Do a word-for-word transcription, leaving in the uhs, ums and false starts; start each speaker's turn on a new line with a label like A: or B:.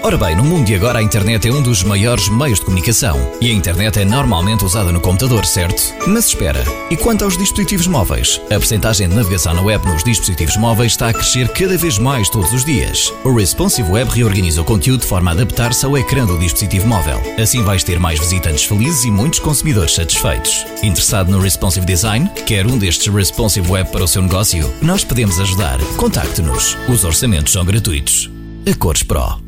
A: Ora bem, no mundo de agora a internet é um dos maiores meios de comunicação e a internet é normalmente usada no computador, certo? Mas espera, e quanto aos dispositivos móveis? A percentagem de navegação na web nos dispositivos móveis está a crescer cada vez mais todos os dias. O Responsive Web reorganiza o conteúdo de forma a adaptar-se ao ecrã do dispositivo móvel. Assim vais ter mais visitantes felizes e muitos consumidores satisfeitos. Interessado no Responsive Design? Quer um destes Responsive Web para o seu negócio? Nós podemos ajudar. Contacte-nos. Os orçamentos são gratuitos. A Cores Pro.